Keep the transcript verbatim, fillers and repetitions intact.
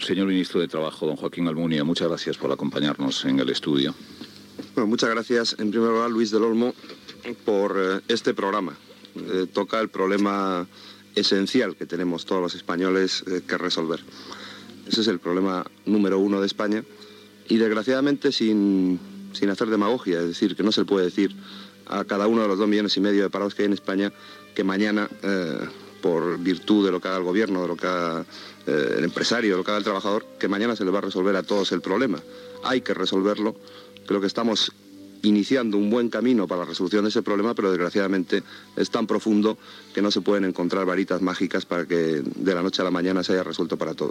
Señor Ministro de Trabajo, don Joaquín Almunia, muchas gracias por acompañarnos en el estudio. Bueno, muchas gracias, en primer lugar, Luis del Olmo, por eh, este programa. Eh, toca el problema esencial que tenemos todos los españoles eh, que resolver. Ese es el problema número uno de España y, desgraciadamente, sin, sin hacer demagogia, es decir, que no se le puede decir a cada uno de los dos millones y medio de parados que hay en España que mañana, eh, por virtud de lo que haga el gobierno, de lo que haga eh, el empresario, de lo que haga el trabajador, que mañana se le va a resolver a todos el problema. Hay que resolverlo. Creo que estamos iniciando un buen camino para la resolución de ese problema, pero desgraciadamente es tan profundo que no se pueden encontrar varitas mágicas para que de la noche a la mañana se haya resuelto para todos.